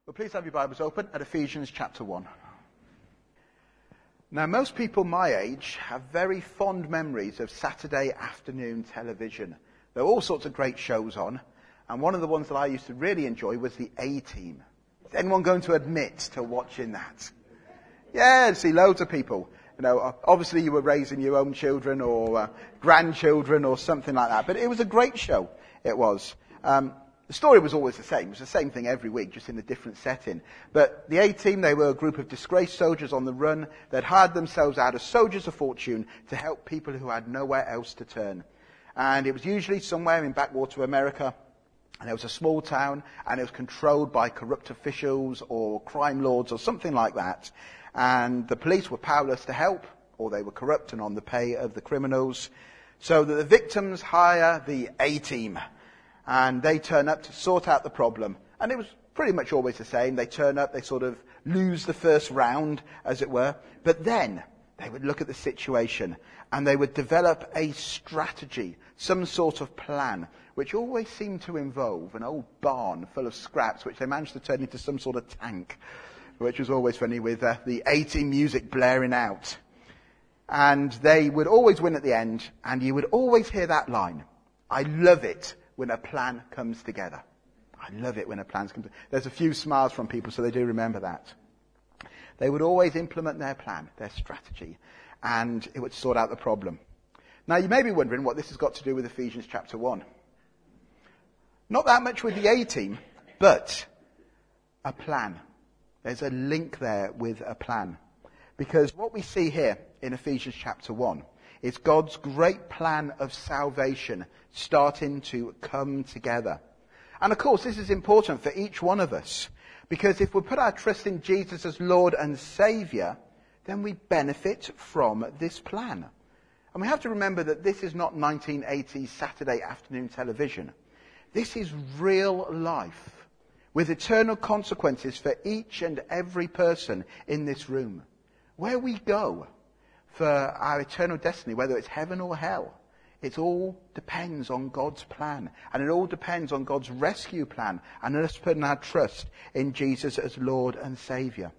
Well, please have your Bibles open at Ephesians chapter 1. Now, most people my age have very fond memories of Saturday afternoon television. There were all sorts of great shows on, and one of the ones that I used to really enjoy was the A-Team. Is anyone going to admit to watching that? Yeah, I see loads of people. You know, obviously you were raising your own children or grandchildren or something like that, but it was a great show. It was. The story was always the same. It was the same thing every week, just in a different setting. But the A-Team, they were a group of disgraced soldiers on the run that hired themselves out as soldiers of fortune to help people who had nowhere else to turn. And it was usually somewhere in backwater America, and it was a small town, and it was controlled by corrupt officials or crime lords or something like that. And the police were powerless to help, or they were corrupt and on the pay of the criminals. So that the victims hire the A-Team. And they turn up to sort out the problem. And it was pretty much always the same. They turn up, they sort of lose the first round, as it were. But then they would look at the situation and they would develop a strategy, some sort of plan, which always seemed to involve an old barn full of scraps, which they managed to turn into some sort of tank, which was always funny with the A-Team music blaring out. And they would always win at the end, and you would always hear that line, "I love it when a plan comes together." I love it when a plan comes together. There's a few smiles from people, so they do remember that. They would always implement their plan, their strategy, and it would sort out the problem. Now, you may be wondering what this has got to do with Ephesians chapter 1. Not that much with the A-Team, but a plan. There's a link there with a plan. Because what we see here in Ephesians chapter 1 is God's great plan of salvation starting to come together. And of course, this is important for each one of us, because if we put our trust in Jesus as Lord and Saviour, then we benefit from this plan. And we have to remember that this is not 1980s Saturday afternoon television. This is real life, with eternal consequences for each and every person in this room. Where we go for our eternal destiny, whether it's heaven or hell, it all depends on God's plan. And it all depends on God's rescue plan and us putting our trust in Jesus as Lord and Saviour.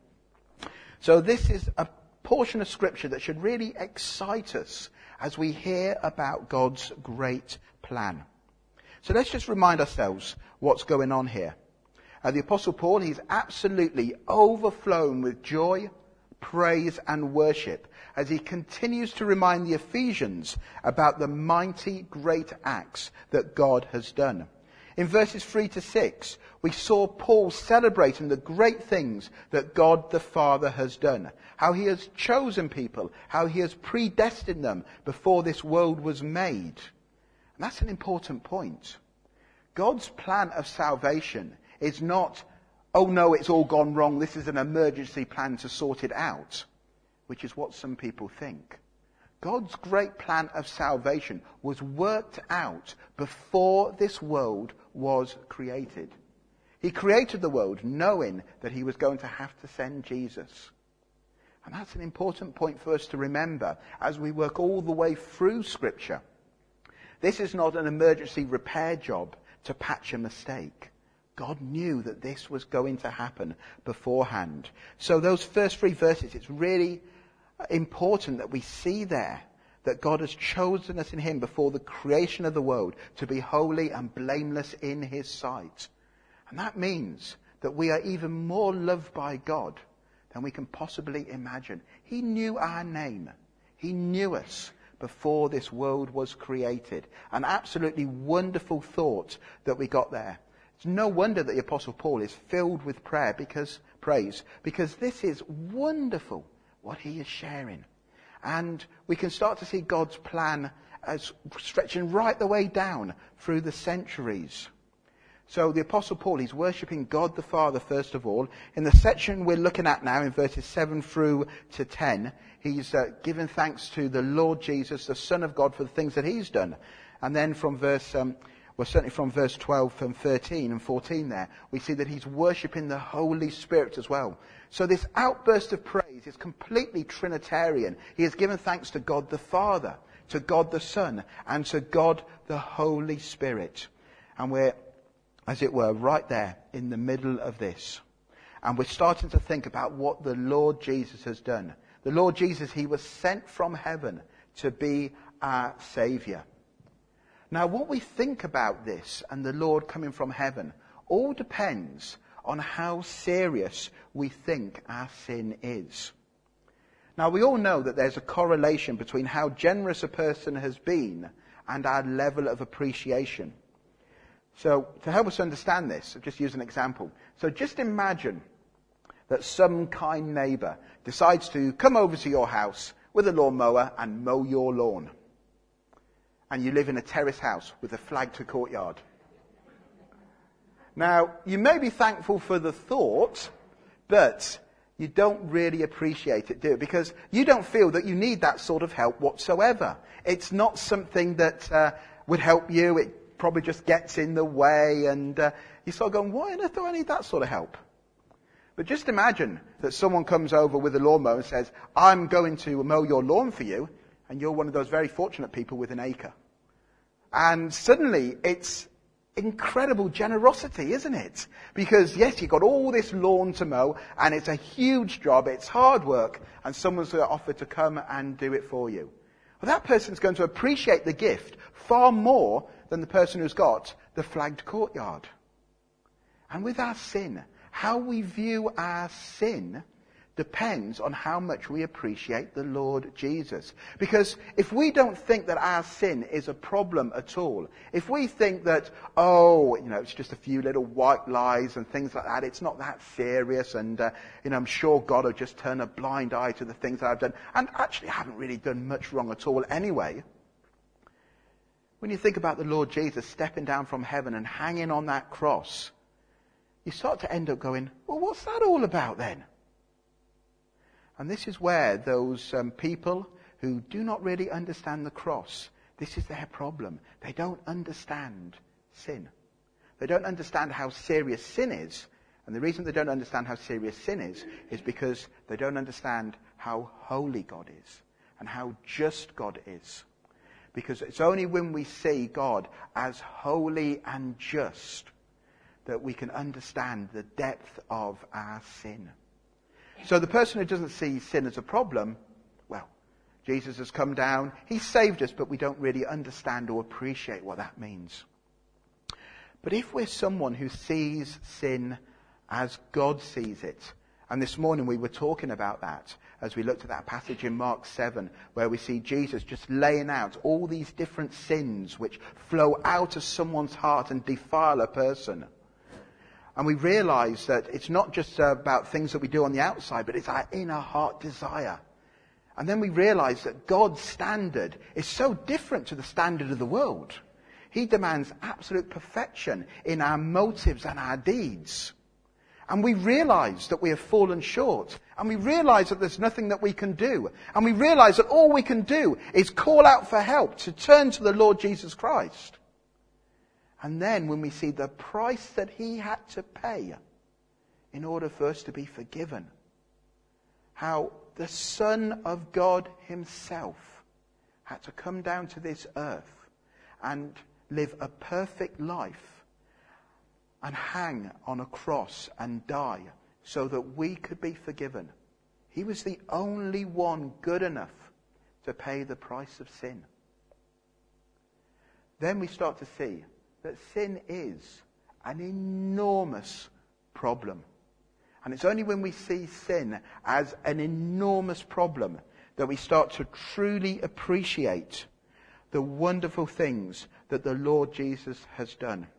So this is a portion of Scripture that should really excite us as we hear about God's great plan. So let's just remind ourselves what's going on here. The Apostle Paul, he's absolutely overflown with joy, praise and worship as he continues to remind the Ephesians about the mighty great acts that God has done. In verses 3 to 6, we saw Paul celebrating the great things that God the Father has done, how he has chosen people, how he has predestined them before this world was made. And that's an important point. God's plan of salvation is not, "Oh no, it's all gone wrong, this is an emergency plan to sort it out," which is what some people think. God's great plan of salvation was worked out before this world was created. He created the world knowing that he was going to have to send Jesus. And that's an important point for us to remember as we work all the way through Scripture. This is not an emergency repair job to patch a mistake. God knew that this was going to happen beforehand. So those first 3 verses, it's really important that we see there that God has chosen us in him before the creation of the world to be holy and blameless in his sight. And that means that we are even more loved by God than we can possibly imagine. He knew our name. He knew us before this world was created. An absolutely wonderful thought that we got there. It's no wonder that the Apostle Paul is filled with praise, because this is wonderful what he is sharing. And we can start to see God's plan as stretching right the way down through the centuries. So the Apostle Paul, he's worshipping God the Father first of all. In the section we're looking at now, in verses 7 through to 10, he's given thanks to the Lord Jesus, the Son of God, for the things that he's done. And then from certainly from verse 12 and 13 and 14 there, we see that he's worshipping the Holy Spirit as well. So this outburst of praise is completely Trinitarian. He has given thanks to God the Father, to God the Son, and to God the Holy Spirit. And we're, as it were, right there in the middle of this. And we're starting to think about what the Lord Jesus has done. The Lord Jesus, he was sent from heaven to be our Saviour. Now, what we think about this and the Lord coming from heaven all depends on how serious we think our sin is. Now, we all know that there's a correlation between how generous a person has been and our level of appreciation. So, to help us understand this, I'll just use an example. So just imagine that some kind neighbour decides to come over to your house with a lawnmower and mow your lawn. And you live in a terrace house with a flagged courtyard. Now, you may be thankful for the thought, but you don't really appreciate it, do you? Because you don't feel that you need that sort of help whatsoever. It's not something that would help you. It probably just gets in the way, and you start going, why on earth do I need that sort of help? But just imagine that someone comes over with a lawnmower and says, I'm going to mow your lawn for you, and you're one of those very fortunate people with an acre. And suddenly it's incredible generosity, isn't it? Because yes, you've got all this lawn to mow, and it's a huge job, it's hard work, and someone's going to offer to come and do it for you. Well, that person's going to appreciate the gift far more than the person who's got the flagged courtyard. And with our sin, how we view our sin depends on how much we appreciate the Lord Jesus. Because if we don't think that our sin is a problem at all, if we think that, it's just a few little white lies and things like that, it's not that serious, and, I'm sure God will just turn a blind eye to the things that I've done, and actually I haven't really done much wrong at all anyway. When you think about the Lord Jesus stepping down from heaven and hanging on that cross, you start to end up going, well, what's that all about then? And this is where those people who do not really understand the cross, this is their problem. They don't understand sin. They don't understand how serious sin is. And the reason they don't understand how serious sin is because they don't understand how holy God is and how just God is. Because it's only when we see God as holy and just that we can understand the depth of our sin. So the person who doesn't see sin as a problem, well, Jesus has come down, he saved us, but we don't really understand or appreciate what that means. But if we're someone who sees sin as God sees it, and this morning we were talking about that as we looked at that passage in Mark 7, where we see Jesus just laying out all these different sins which flow out of someone's heart and defile a person. And we realize that it's not just about things that we do on the outside, but it's our inner heart desire. And then we realize that God's standard is so different to the standard of the world. He demands absolute perfection in our motives and our deeds. And we realize that we have fallen short. And we realize that there's nothing that we can do. And we realize that all we can do is call out for help, to turn to the Lord Jesus Christ. And then when we see the price that he had to pay in order for us to be forgiven, how the Son of God himself had to come down to this earth and live a perfect life and hang on a cross and die so that we could be forgiven. He was the only one good enough to pay the price of sin. Then we start to see that sin is an enormous problem. And it's only when we see sin as an enormous problem that we start to truly appreciate the wonderful things that the Lord Jesus has done.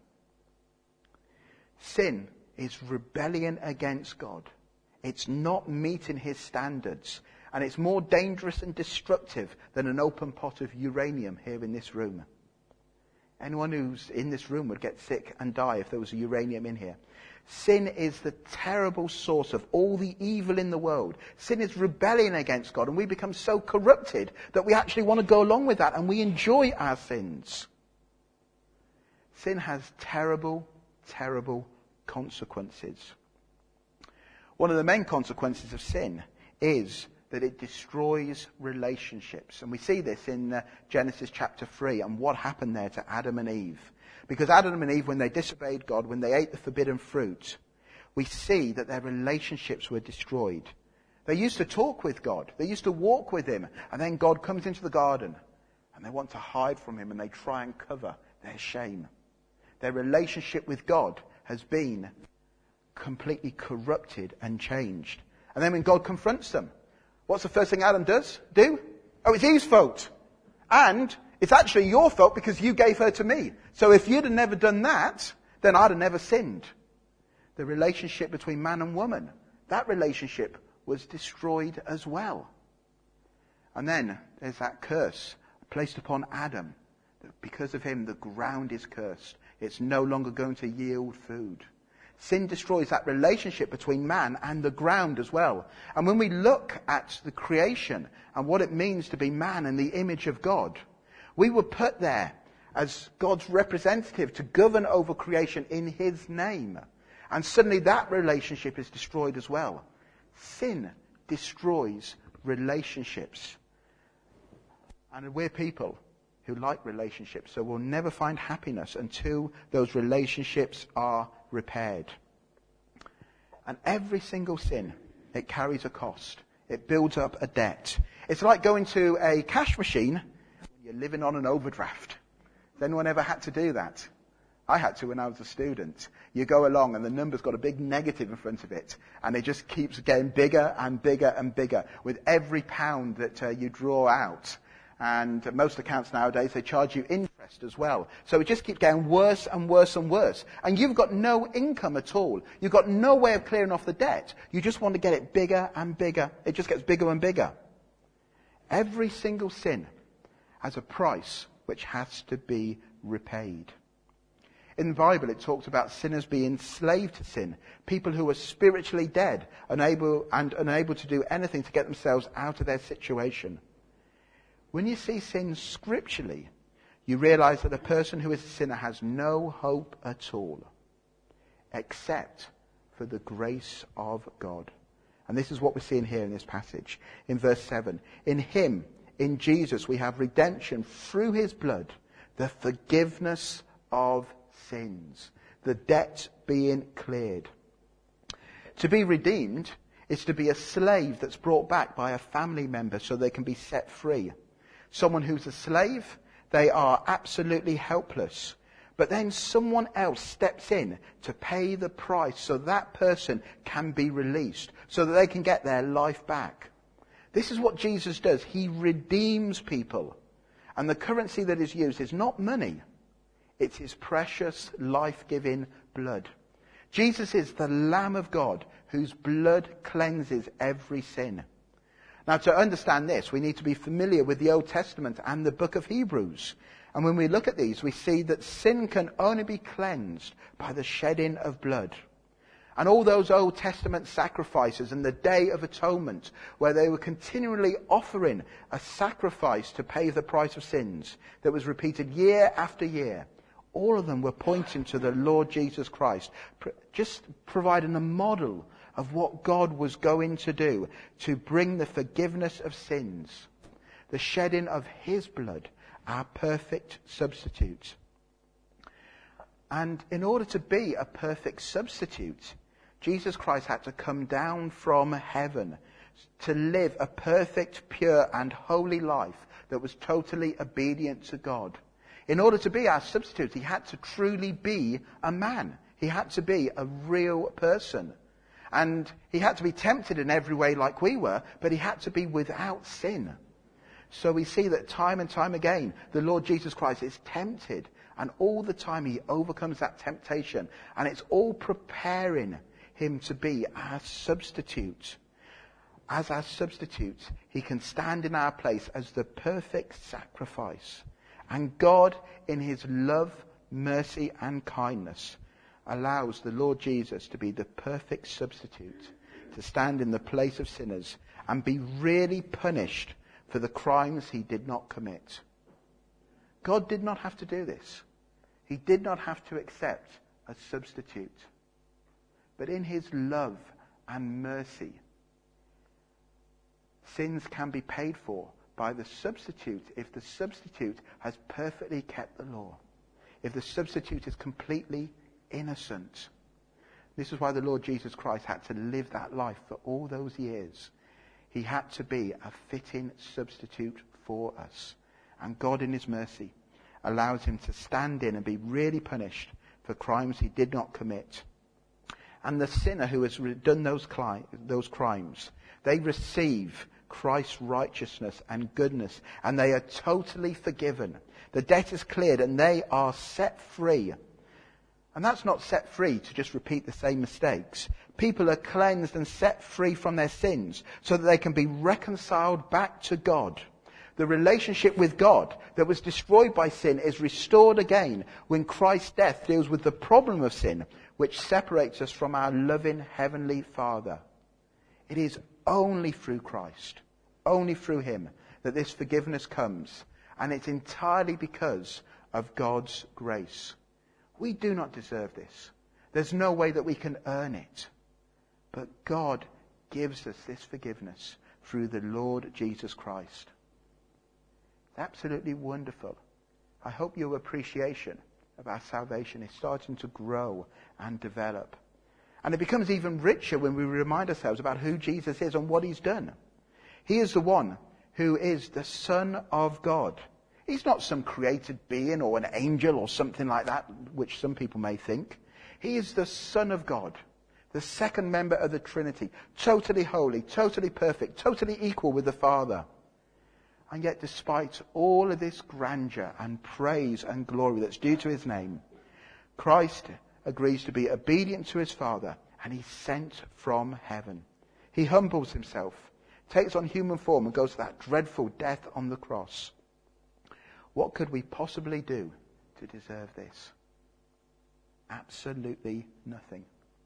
Sin is rebellion against God. It's not meeting his standards. And it's more dangerous and destructive than an open pot of uranium here in this room. Anyone who's in this room would get sick and die if there was uranium in here. Sin is the terrible source of all the evil in the world. Sin is rebellion against God, and we become so corrupted that we actually want to go along with that, and we enjoy our sins. Sin has terrible, terrible consequences. One of the main consequences of sin is that it destroys relationships. And we see this in Genesis chapter 3 and what happened there to Adam and Eve. Because Adam and Eve, when they disobeyed God, when they ate the forbidden fruit, we see that their relationships were destroyed. They used to talk with God. They used to walk with him. And then God comes into the garden and they want to hide from him and they try and cover their shame. Their relationship with God has been completely corrupted and changed. And then when God confronts them, what's the first thing Adam does? Oh, it's Eve's fault. And it's actually your fault because you gave her to me. So if you'd have never done that, then I'd have never sinned. The relationship between man and woman, that relationship was destroyed as well. And then there's that curse placed upon Adam. Because of him, the ground is cursed. It's no longer going to yield food. Sin destroys that relationship between man and the ground as well. And when we look at the creation and what it means to be man in the image of God, we were put there as God's representative to govern over creation in his name. And suddenly that relationship is destroyed as well. Sin destroys relationships. And we're people who like relationships, so we'll never find happiness until those relationships are repaired. And every single sin, it carries a cost. It builds up a debt. It's like going to a cash machine when you're living on an overdraft. Has anyone ever had to do that? I had to when I was a student. You go along and the number's got a big negative in front of it, and it just keeps getting bigger and bigger and bigger with every pound that you draw out. And most accounts nowadays, they charge you interest as well. So it just keeps getting worse and worse and worse. And you've got no income at all. You've got no way of clearing off the debt. You just want to get it bigger and bigger. It just gets bigger and bigger. Every single sin has a price which has to be repaid. In the Bible, it talks about sinners being enslaved to sin. People who are spiritually dead, unable to do anything to get themselves out of their situation. When you see sin scripturally, you realize that a person who is a sinner has no hope at all, except for the grace of God. And this is what we're seeing here in this passage. In verse 7, in him, in Jesus, we have redemption through his blood, the forgiveness of sins, the debt being cleared. To be redeemed is to be a slave that's brought back by a family member so they can be set free. Someone who's a slave, they are absolutely helpless. But then someone else steps in to pay the price so that person can be released, so that they can get their life back. This is what Jesus does. He redeems people. And the currency that is used is not money. It's his precious, life-giving blood. Jesus is the Lamb of God whose blood cleanses every sin. Now, to understand this, we need to be familiar with the Old Testament and the book of Hebrews. And when we look at these, we see that sin can only be cleansed by the shedding of blood. And all those Old Testament sacrifices and the Day of Atonement, where they were continually offering a sacrifice to pay the price of sins that was repeated year after year, all of them were pointing to the Lord Jesus Christ, just providing a model of what God was going to do to bring the forgiveness of sins, the shedding of his blood, our perfect substitute. And in order to be a perfect substitute, Jesus Christ had to come down from heaven to live a perfect, pure and holy life that was totally obedient to God. In order to be our substitute, he had to truly be a man. He had to be a real person. And he had to be tempted in every way like we were, but he had to be without sin. So we see that time and time again, the Lord Jesus Christ is tempted, and all the time he overcomes that temptation. And it's all preparing him to be our substitute. As our substitute, he can stand in our place as the perfect sacrifice. And God, in his love, mercy, and kindness, allows the Lord Jesus to be the perfect substitute, to stand in the place of sinners and be really punished for the crimes he did not commit. God did not have to do this. He did not have to accept a substitute. But in his love and mercy, sins can be paid for by the substitute if the substitute has perfectly kept the law, if the substitute is completely innocent. This is why the Lord Jesus Christ had to live that life for all those years. He had to be a fitting substitute for us. And God in his mercy allows him to stand in and be really punished for crimes he did not commit. And the sinner who has done those crimes, they receive Christ's righteousness and goodness, and they are totally forgiven. The debt is cleared and they are set free. And that's not set free to just repeat the same mistakes. People are cleansed and set free from their sins so that they can be reconciled back to God. The relationship with God that was destroyed by sin is restored again when Christ's death deals with the problem of sin, which separates us from our loving Heavenly Father. It is only through Christ, only through him, that this forgiveness comes. And it's entirely because of God's grace. We do not deserve this. There's no way that we can earn it. But God gives us this forgiveness through the Lord Jesus Christ. It's absolutely wonderful. I hope your appreciation of our salvation is starting to grow and develop. And it becomes even richer when we remind ourselves about who Jesus is and what he's done. He is the one who is the Son of God. He's not some created being or an angel or something like that, which some people may think. He is the Son of God, the second member of the Trinity, totally holy, totally perfect, totally equal with the Father. And yet, despite all of this grandeur and praise and glory that's due to his name, Christ agrees to be obedient to his Father, and he's sent from heaven. He humbles himself, takes on human form, and goes to that dreadful death on the cross. What could we possibly do to deserve this? Absolutely nothing.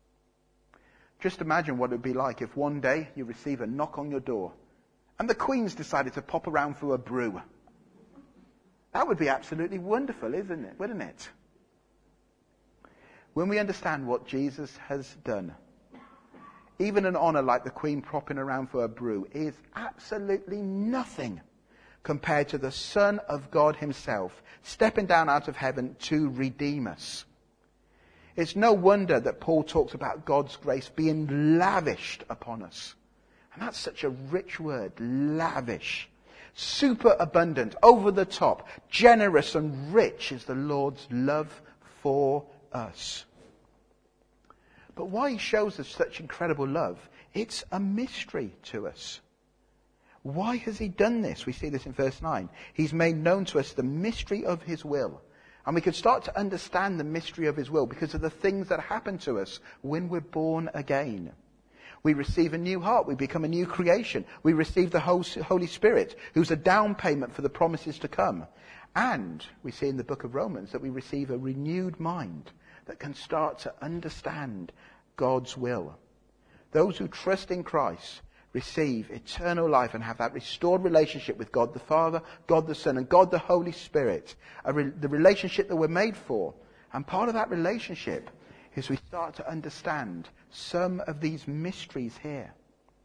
Just imagine what it would be like if one day you receive a knock on your door and the Queen's decided to pop around for a brew. That would be absolutely wonderful, wouldn't it? When we understand what Jesus has done, even an honor like the Queen popping around for a brew is absolutely nothing compared to the Son of God himself stepping down out of heaven to redeem us. It's no wonder that Paul talks about God's grace being lavished upon us. And that's such a rich word, lavish. Super abundant, over the top, generous and rich is the Lord's love for us. But why he shows us such incredible love, it's a mystery to us. Why has he done this? We see this in verse 9. He's made known to us the mystery of his will. And we can start to understand the mystery of his will because of the things that happen to us when we're born again. We receive a new heart. We become a new creation. We receive the Holy Spirit, who's a down payment for the promises to come. And we see in the book of Romans that we receive a renewed mind that can start to understand God's will. Those who trust in Christ receive eternal life and have that restored relationship with God the Father, God the Son, and God the Holy Spirit. The relationship that we're made for. And part of that relationship is we start to understand some of these mysteries here.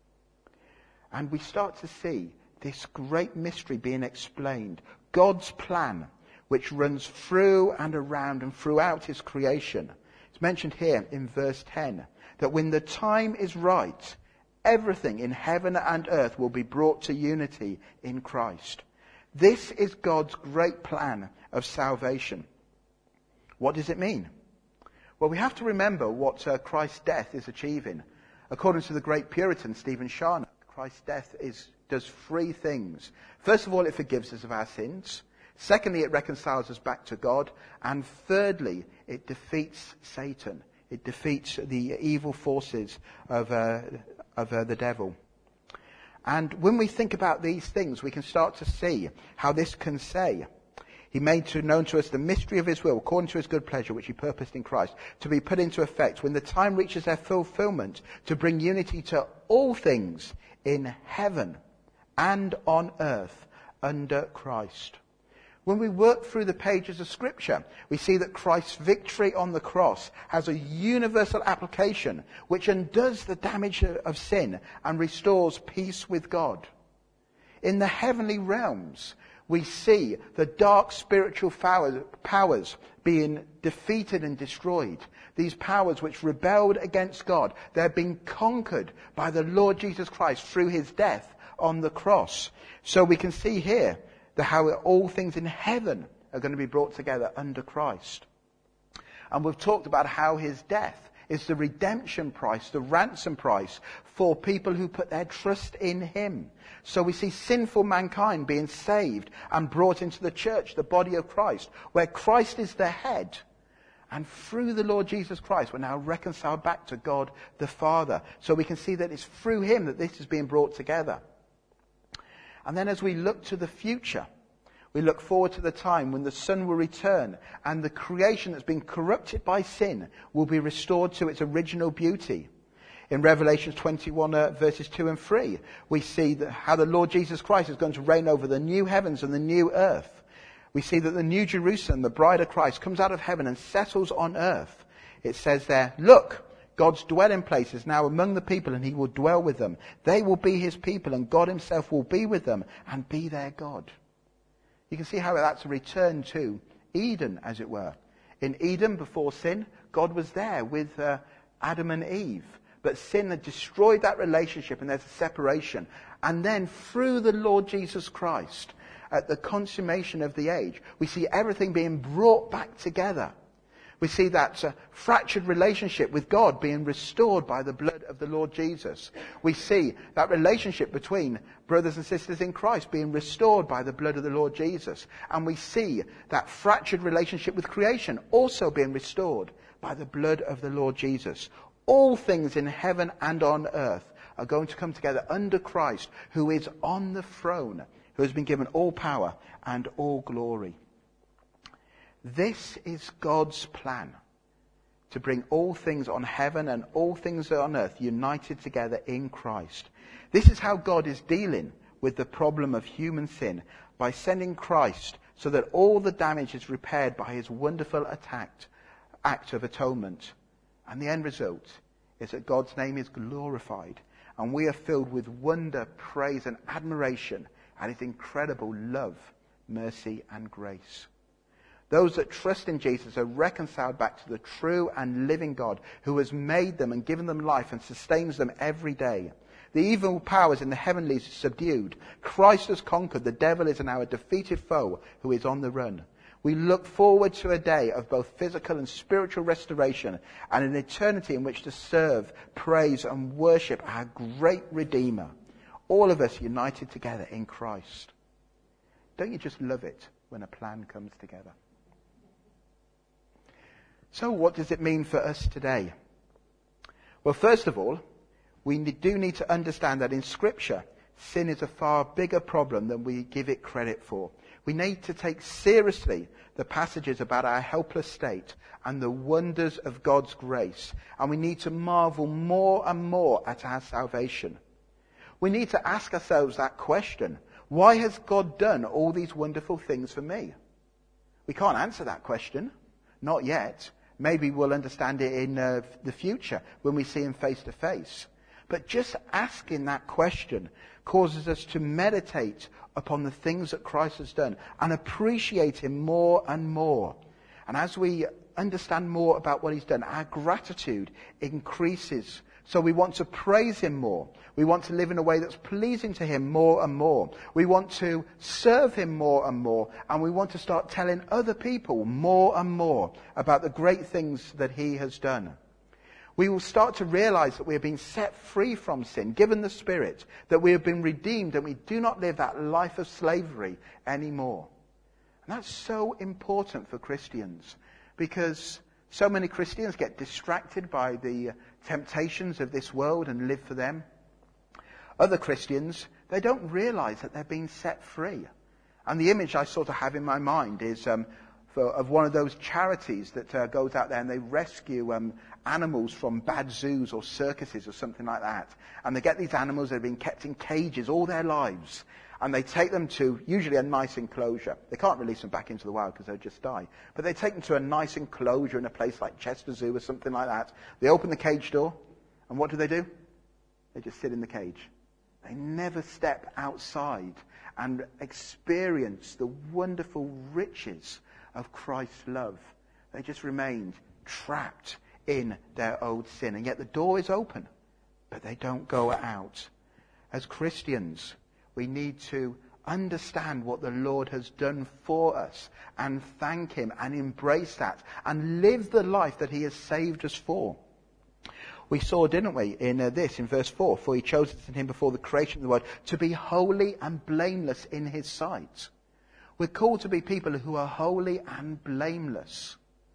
And we start to see this great mystery being explained. God's plan, which runs through and around and throughout his creation. It's mentioned here in verse 10 that when the time is right, everything in heaven and earth will be brought to unity in Christ. This is God's great plan of salvation. What does it mean? Well, we have to remember what Christ's death is achieving. According to the great Puritan Stephen Charnock, Christ's death does three things. First of all, it forgives us of our sins. Secondly, it reconciles us back to God. And thirdly, it defeats Satan. It defeats the evil forces of the devil. And when we think about these things, we can start to see how this can say, he made known to us the mystery of his will, according to his good pleasure, which he purposed in Christ, to be put into effect when the time reaches their fulfillment, to bring unity to all things in heaven and on earth under Christ. When we work through the pages of Scripture, we see that Christ's victory on the cross has a universal application which undoes the damage of sin and restores peace with God. In the heavenly realms, we see the dark spiritual powers being defeated and destroyed. These powers which rebelled against God, they're being conquered by the Lord Jesus Christ through his death on the cross. So we can see here how all things in heaven are going to be brought together under Christ. And we've talked about how his death is the redemption price, the ransom price for people who put their trust in him. So we see sinful mankind being saved and brought into the church, the body of Christ, where Christ is the head. And through the Lord Jesus Christ, we're now reconciled back to God the Father. So we can see that it's through him that this is being brought together. And then as we look to the future, we look forward to the time when the Son will return and the creation that's been corrupted by sin will be restored to its original beauty. In Revelation 21 verses 2 and 3, we see how the Lord Jesus Christ is going to reign over the new heavens and the new earth. We see that the new Jerusalem, the bride of Christ, comes out of heaven and settles on earth. It says there, look, God's dwelling place is now among the people and he will dwell with them. They will be his people and God himself will be with them and be their God. You can see how that's a return to Eden, as it were. In Eden, before sin, God was there with Adam and Eve. But sin had destroyed that relationship and there's a separation. And then through the Lord Jesus Christ, at the consummation of the age, we see everything being brought back together. We see that fractured relationship with God being restored by the blood of the Lord Jesus. We see that relationship between brothers and sisters in Christ being restored by the blood of the Lord Jesus. And we see that fractured relationship with creation also being restored by the blood of the Lord Jesus. All things in heaven and on earth are going to come together under Christ, who is on the throne, who has been given all power and all glory. This is God's plan, to bring all things on heaven and all things on earth united together in Christ. This is how God is dealing with the problem of human sin, by sending Christ so that all the damage is repaired by his wonderful act of atonement. And the end result is that God's name is glorified and we are filled with wonder, praise and admiration at his incredible love, mercy and grace. Those that trust in Jesus are reconciled back to the true and living God who has made them and given them life and sustains them every day. The evil powers in the heavenlies are subdued. Christ has conquered. The devil is now a defeated foe who is on the run. We look forward to a day of both physical and spiritual restoration and an eternity in which to serve, praise and worship our great Redeemer. All of us united together in Christ. Don't you just love it when a plan comes together? So what does it mean for us today? Well, first of all, we do need to understand that in Scripture, sin is a far bigger problem than we give it credit for. We need to take seriously the passages about our helpless state and the wonders of God's grace. And we need to marvel more and more at our salvation. We need to ask ourselves that question. Why has God done all these wonderful things for me? We can't answer that question. Not yet. Maybe we'll understand it in the future when we see him face to face. But just asking that question causes us to meditate upon the things that Christ has done and appreciate him more and more. And as we understand more about what he's done, our gratitude increases. So we want to praise him more. We want to live in a way that's pleasing to him more and more. We want to serve him more and more. And we want to start telling other people more and more about the great things that he has done. We will start to realize that we have been set free from sin, given the Spirit, that we have been redeemed and we do not live that life of slavery anymore. And that's so important for Christians because so many Christians get distracted by the temptations of this world and live for them. Other Christians, they don't realize that they're being set free. And the image I sort of have in my mind is of one of those charities that goes out there and they rescue animals from bad zoos or circuses or something like that. And they get these animals that have been kept in cages all their lives. And they take them to usually a nice enclosure. They can't release them back into the wild because they'll just die. But they take them to a nice enclosure in a place like Chester Zoo or something like that. They open the cage door. And what do? They just sit in the cage. They never step outside and experience the wonderful riches of Christ's love. They just remained trapped in their old sin. And yet the door is open, but they don't go out. As Christians, we need to understand what the Lord has done for us and thank him and embrace that and live the life that he has saved us for. We saw, didn't we, in verse 4, for he chose us in him before the creation of the world to be holy and blameless in his sight. We're called to be people who are holy and blameless.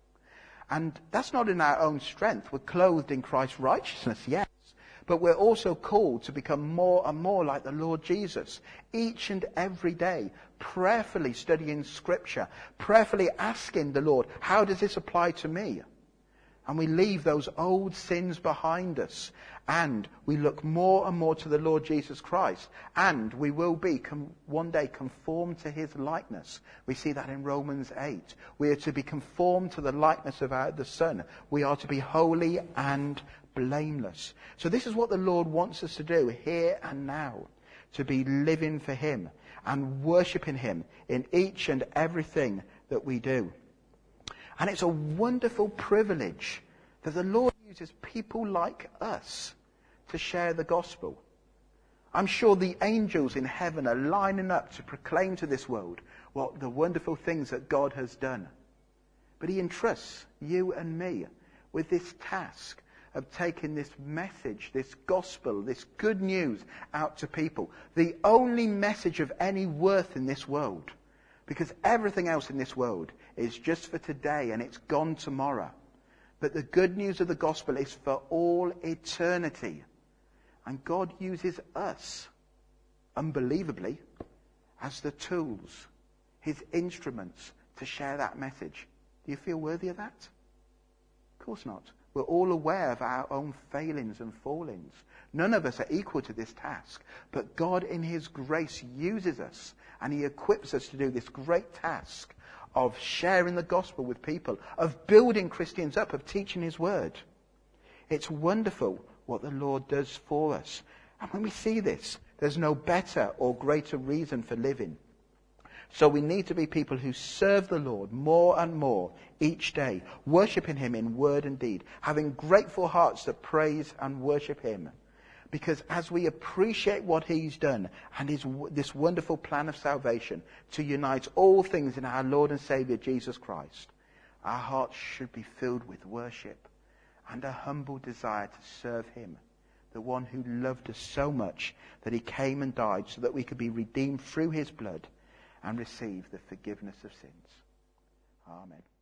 And that's not in our own strength. We're clothed in Christ's righteousness, yes. But we're also called to become more and more like the Lord Jesus. Each and every day, prayerfully studying Scripture, prayerfully asking the Lord, how does this apply to me? And we leave those old sins behind us. And we look more and more to the Lord Jesus Christ. And we will be one day conformed to his likeness. We see that in Romans 8. We are to be conformed to the likeness of the Son. We are to be holy and blameless. So this is what the Lord wants us to do here and now. To be living for him and worshipping him in each and everything that we do. And it's a wonderful privilege that the Lord uses people like us to share the gospel. I'm sure the angels in heaven are lining up to proclaim to this world what the wonderful things that God has done. But he entrusts you and me with this task of taking this message, this gospel, this good news out to people. The only message of any worth in this world. Because everything else in this world is just for today and it's gone tomorrow. But the good news of the gospel is for all eternity. And God uses us, unbelievably, as the tools, his instruments to share that message. Do you feel worthy of that? Of course not. We're all aware of our own failings and fallings. None of us are equal to this task. But God in his grace uses us and he equips us to do this great task of sharing the gospel with people, of building Christians up, of teaching his word. It's wonderful what the Lord does for us. And when we see this, there's no better or greater reason for living. So we need to be people who serve the Lord more and more each day, worshipping him in word and deed, having grateful hearts that praise and worship him. Because as we appreciate what he's done and this wonderful plan of salvation to unite all things in our Lord and Saviour Jesus Christ, our hearts should be filled with worship and a humble desire to serve him, the one who loved us so much that he came and died so that we could be redeemed through his blood and receive the forgiveness of sins. Amen.